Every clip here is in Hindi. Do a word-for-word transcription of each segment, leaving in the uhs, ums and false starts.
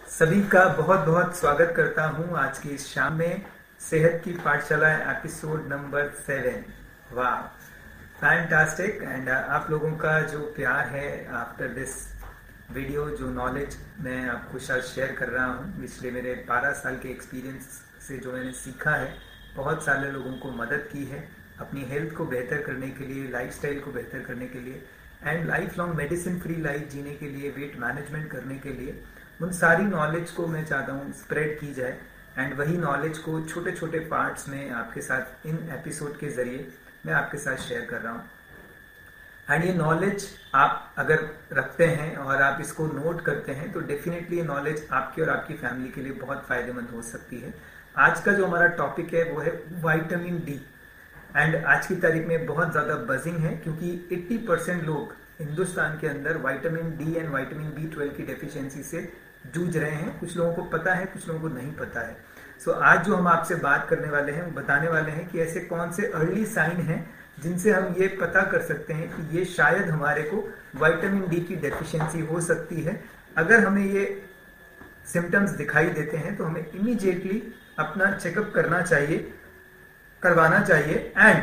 सभी का बहुत बहुत स्वागत करता हूं आज की इस शाम में सेहत की पाठशाला एपिसोड नंबर सेवन। वाह, फैंटास्टिक। एंड आप लोगों का जो प्यार है आफ्टर दिस वीडियो, जो नॉलेज मैं आपको साथ शेयर कर रहा हूं पिछले मेरे बारह साल के एक्सपीरियंस से जो मैंने सीखा है, बहुत सारे लोगों को मदद की है अपनी हेल्थ को बेहतर करने के लिए, लाइफस्टाइल को बेहतर करने के लिए and lifelong medicine free life जीने के लिए, वेट मैनेजमेंट करने के लिए। उन सारी नॉलेज को मैं चाहता हूँ स्प्रेड की जाए एंड वही नॉलेज को छोटे छोटे पार्ट्स में आपके साथ इन एपिसोड के जरिए मैं आपके साथ शेयर कर रहा हूँ। एंड ये नॉलेज आप अगर रखते हैं और आप इसको नोट करते हैं तो डेफिनेटली ये नॉलेज आपकी और आपकी फैमिली के लिए बहुत फायदेमंद हो सकती है। आज का जो हमारा टॉपिक है वो है विटामिन डी। एंड आज की तारीख में बहुत ज़्यादा बजिंग है क्योंकि अस्सी परसेंट लोग हिंदुस्तान के अंदर vitamin D and vitamin B twelve की डेफिशिएंसी से जूझ रहे हैं। कुछ लोगों को पता है, कुछ लोगों को नहीं पता है। सो so, आज जो हम आपसे बात करने वाले हैं वो बताने वाले हैं कि ऐसे कौन से अर्ली साइन हैं जिनसे हम ये पता कर सकते हैं कि ये शायद हमारे को विटामिन डी की डेफिशिएंसी हो सकती है। अगर हमें ये सिम्टम्स दिखाई देते हैं तो हमें इमीडिएटली अपना चेकअप करना चाहिए, करवाना चाहिए एंड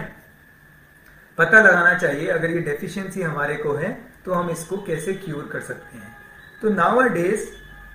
पता लगाना चाहिए अगर ये डेफिशिएंसी हमारे को है तो हम इसको कैसे क्यूर कर सकते हैं। तो नाउअडेज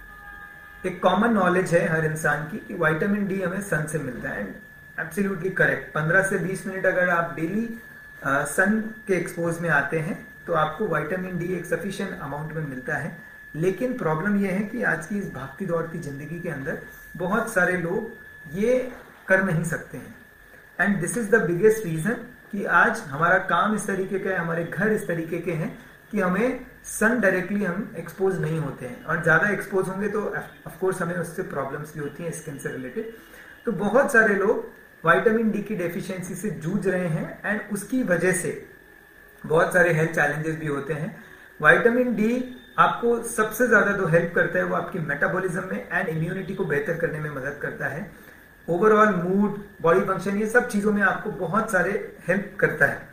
एक कॉमन नॉलेज है हर इंसान की कि विटामिन डी हमें सन से मिलता है। Absolutely correct. पंद्रह से बीस मिनट अगर आप डेली सन के एक्सपोज में आते हैं तो आपको विटामिन डी एक सफिशिएंट अमाउंट में मिलता है। लेकिन प्रॉब्लम यह है कि आज की इस भागती दौड़ती जिंदगी के अंदर बहुत सारे लोग ये कर नहीं सकते हैं and this is the biggest reason कि आज हमारा काम इस तरीके का है, हमारे घर इस तरीके के हैं कि हमें सन डायरेक्टली हम एक्सपोज नहीं होते हैं और ज्यादा एक्सपोज होंगे तो ऑफ कोर्स हमें उससे प्रॉब्लम्स भी होती हैं स्किन से रिलेटेड। तो बहुत सारे लोग विटामिन डी की डेफिशिएंसी से जूझ रहे हैं एंड उसकी वजह से बहुत सारे हेल्थ चैलेंजेस भी होते हैं। विटामिन डी आपको सबसे ज्यादा जो हेल्प करता है वो आपकी मेटाबॉलिज्म में एंड इम्यूनिटी को बेहतर करने में मदद करता है। ओवरऑल मूड, बॉडी फंक्शन, ये सब चीजों में आपको बहुत सारे हेल्प करता है।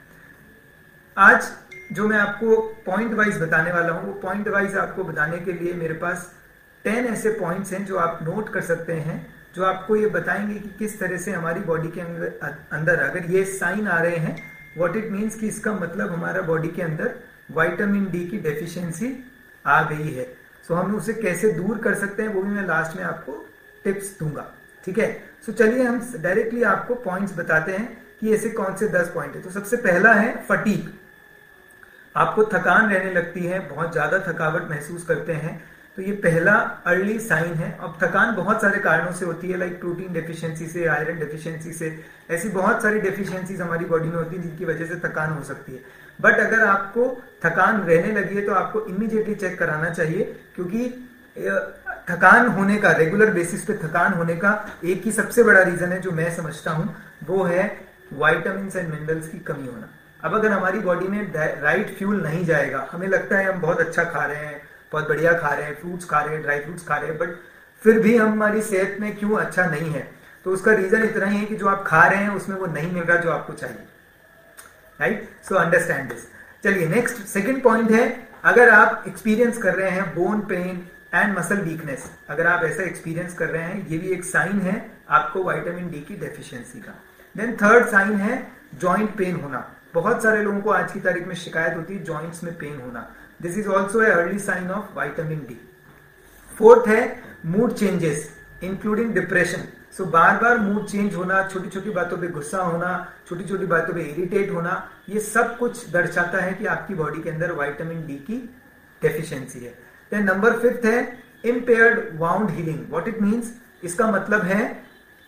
आज जो मैं आपको पॉइंट वाइज बताने वाला हूं वो पॉइंट वाइज आपको बताने के लिए मेरे पास टेन ऐसे पॉइंट्स हैं जो आप नोट कर सकते हैं, जो आपको ये बताएंगे कि किस तरह से हमारी बॉडी के अंदर अगर ये साइन आ रहे हैं व्हाट इट मीन्स कि इसका मतलब हमारा बॉडी के अंदर विटामिन डी की डेफिशिएंसी आ गई है। सो हम उसे कैसे दूर कर सकते हैं वो भी मैं लास्ट में आपको टिप्स दूंगा। ठीक है, सो चलिए हम डायरेक्टली आपको पॉइंट्स बताते हैं कि ऐसे कौन से दस पॉइंट है। तो सबसे पहला है फटीग। आपको थकान रहने लगती है, बहुत ज्यादा थकावट महसूस करते हैं, तो ये पहला अर्ली साइन है। अब थकान बहुत सारे कारणों से होती है, लाइक प्रोटीन डेफिशिएंसी से, आयरन डेफिशिएंसी से, ऐसी बहुत सारी डेफिशिएंसीज हमारी बॉडी में होती है जिनकी वजह से थकान हो सकती है। बट अगर आपको थकान रहने लगी है तो आपको इमीडिएटली चेक कराना चाहिए, क्योंकि थकान होने का, रेगुलर बेसिस पे थकान होने का एक ही सबसे बड़ा रीजन है जो मैं समझता हूं, वो है विटामिन्स एंड मिनरल्स की कमी होना। अब अगर हमारी बॉडी में राइट फ्यूल नहीं जाएगा, हमें लगता है हम बहुत अच्छा खा रहे हैं, बहुत बढ़िया खा रहे हैं, फ्रूट्स खा रहे हैं, ड्राई फ्रूट्स खा रहे हैं, बट फिर भी हमारी सेहत में क्यों अच्छा नहीं है, तो उसका रीजन इतना ही है कि जो आप खा रहे हैं उसमें वो नहीं मिल रहा जो आपको चाहिए। Right, so understand this. चलिए नेक्स्ट सेकेंड पॉइंट है, अगर आप एक्सपीरियंस कर रहे हैं bone pain and muscle weakness, अगर आप ऐसा एक्सपीरियंस कर रहे हैं, ये भी एक साइन है आपको विटामिन डी की डेफिशिएंसी का। देन थर्ड साइन है जॉइंट पेन होना। बहुत सारे लोगों को आज की तारीख में शिकायत होती है जॉइंट्स में पेन होना। This is also a early sign of vitamin D. Fourth है mood changes including depression. So बार बार मूड चेंज होना, छोटी छोटी बातों पे गुस्सा होना, छोटी छोटी बातों पे इरिटेट होना, ये सब कुछ दर्शाता है कि आपकी बॉडी के अंदर विटामिन डी की डेफिशिएंसी है। देन नंबर फिफ्थ है impaired wound healing. What it means, इसका मतलब है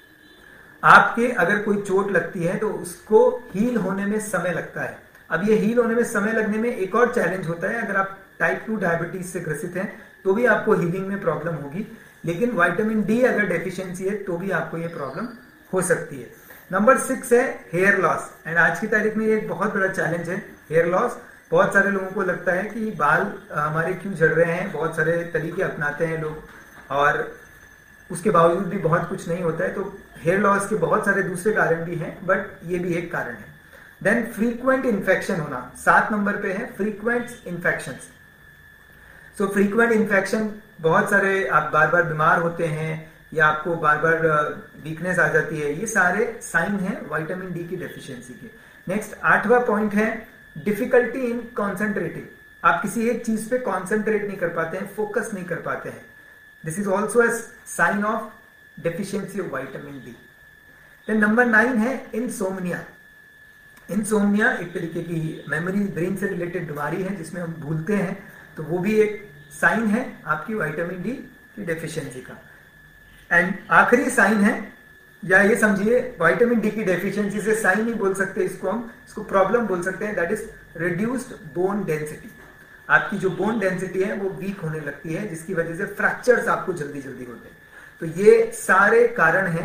आपके अगर कोई चोट लगती है तो उसको हील होने में समय लगता है। अब ये हील होने में समय लगने में एक और चैलेंज होता है, अगर आप टाइप टू डायबिटीज से ग्रसित हैं तो भी आपको हीलिंग में प्रॉब्लम होगी, लेकिन विटामिन डी अगर डेफिशिएंसी है तो भी आपको ये प्रॉब्लम हो सकती है। नंबर सिक्स है हेयर लॉस। एंड आज की तारीख में ये एक बहुत बड़ा चैलेंज है हेयर लॉस। बहुत सारे लोगों को लगता है कि बाल हमारे क्यों झड़ रहे हैं, बहुत सारे तरीके अपनाते हैं लोग और उसके बावजूद भी बहुत कुछ नहीं होता है। तो हेयर लॉस के बहुत सारे दूसरे कारण भी हैं, बट ये भी एक कारण है। देन फ्रीक्वेंट इन्फेक्शन होना, सात नंबर पे है frequent infections. So frequent infection बहुत सारे आप बार बार बीमार होते हैं या आपको बार बार वीकनेस आ जाती है, ये सारे साइन हैं विटामिन डी की डेफिशिएंसी के। नेक्स्ट आठवां पॉइंट है डिफिकल्टी इन कॉन्सेंट्रेटिंग। आप किसी एक चीज पे कॉन्सेंट्रेट नहीं कर पाते हैं, फोकस नहीं कर पाते हैं। This is also a sign of deficiency of vitamin D. Then number nine है इंसोम्निया। इंसोम्निया एक तरीके की मेमोरी ब्रेन से रिलेटेड बीमारी है जिसमें हम भूलते हैं, तो वो भी एक साइन है आपकी विटामिन डी की डेफिशिएंसी का। एंड आखिरी साइन है, या ये समझिए विटामिन डी की डेफिशिएंसी से साइन नहीं बोल सकते इसको, हम इसको प्रॉब्लम बोल सकते हैं, that is reduced bone density. आपकी जो बोन डेंसिटी है वो वीक होने लगती है, जिसकी वजह से फ्रैक्चर्स आपको जल्दी जल्दी होते हैं। तो ये सारे कारण हैं,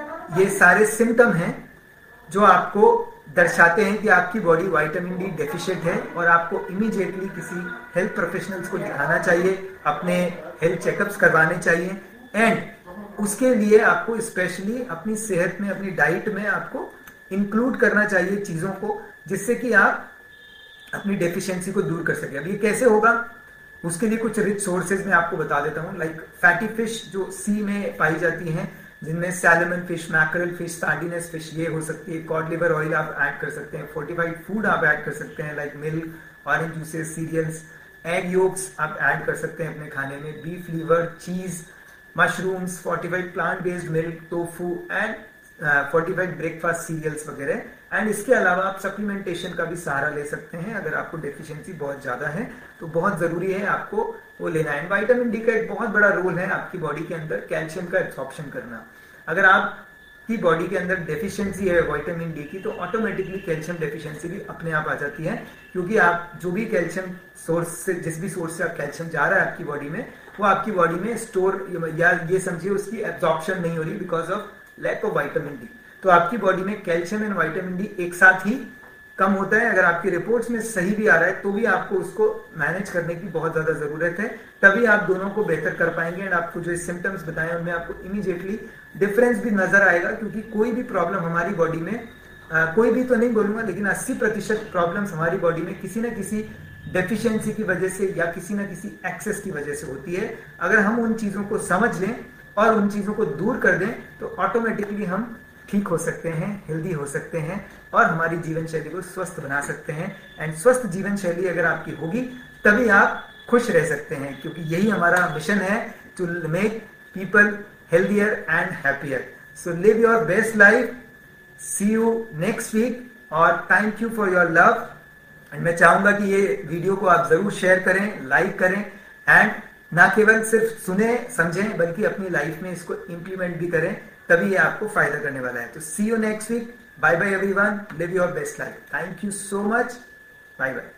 ये सारे सिम्टम हैं जो आपको दर्शाते हैं कि आपकी बॉडी विटामिन डी डेफिशिएंट है और आपको इमीडिएटली किसी हेल्थ प्रोफेशनल्स को दिखाना चाहिए, अपने हेल्थ चेकअप्स करवाने चाहिए। एंड उसके लिए आपको स्पेशली अपनी सेहत में, अपनी डाइट में आपको इंक्लूड करना चाहिए चीजों को, जिससे कि आप अपनी डेफिशिएंसी को दूर कर सके। अब ये कैसे होगा, उसके लिए कुछ रिच सोर्सेज मैं आपको बता देता हूँ। लाइक फैटी फिश जो सी में पाई जाती हैं, जिनमें salmon fish, mackerel fish, sardines fish ये हो सकती है। कॉड लिवर ऑयल आप ऐड कर सकते हैं। फोर्टिफाइड फूड आप ऐड कर सकते हैं like milk, orange juices, cereals, egg yolks आप ऐड कर सकते हैं अपने खाने में। Beef liver, cheese, mushrooms, fortified plant based milk, tofu and fortified breakfast cereals वगैरह। एंड इसके अलावा आप सप्लीमेंटेशन का भी सहारा ले सकते हैं अगर आपको डेफिशिएंसी बहुत ज्यादा है, तो बहुत जरूरी है आपको वो लेना है। विटामिन डी का एक बहुत बड़ा रोल है आपकी बॉडी के अंदर कैल्शियम का एब्सॉर्प्शन करना। अगर आपकी बॉडी के अंदर डेफिशिएंसी है विटामिन डी की, तो ऑटोमेटिकली कैल्शियम डेफिशिएंसी भी अपने आप आ जाती है, क्योंकि आप जो भी कैल्शियम सोर्स से, जिस भी सोर्स से आप कैल्शियम जा रहा है आपकी बॉडी में, वो आपकी बॉडी में स्टोर, या ये समझिए उसकी एब्सॉर्प्शन नहीं हो रही because of lack of vitamin D. तो आपकी बॉडी में कैल्शियम एंड विटामिन डी एक साथ ही कम होता है। अगर आपकी रिपोर्ट्स में सही भी आ रहा है तो भी आपको उसको मैनेज करने की बहुत ज्यादा जरूरत है, तभी आप दोनों को बेहतर कर पाएंगे। एंड आपको जो सिम्टम्स बताए उनमें आपको इमीडिएटली डिफरेंस भी नजर आएगा, क्योंकि कोई भी प्रॉब्लम हमारी बॉडी में, आ, कोई भी तो नहीं बोलूंगा, लेकिन अस्सी प्रतिशत प्रॉब्लम्स हमारी बॉडी में किसी न किसी डेफिशिएंसी की वजह से या किसी न किसी एक्सेस की वजह से होती है। अगर हम उन चीजों को समझ लें और उन चीजों को दूर कर दें तो ऑटोमेटिकली हम ठीक हो सकते हैं, हेल्दी हो सकते हैं और हमारी जीवन शैली को स्वस्थ बना सकते हैं। एंड स्वस्थ जीवन शैली अगर आपकी होगी तभी आप खुश रह सकते हैं, क्योंकि यही हमारा मिशन है, to make people healthier and happier. So live your best life. See you next week और thank you for your love. And मैं चाहूंगा कि ये वीडियो को आप जरूर शेयर करें, लाइक करें एंड ना केवल सिर्फ सुने समझें बल्कि अपनी लाइफ में इसको इंप्लीमेंट भी करें, तभी ये आपको फायदा करने वाला है। तो see you next week. Bye bye everyone, live your best life. Thank you so much. Bye bye.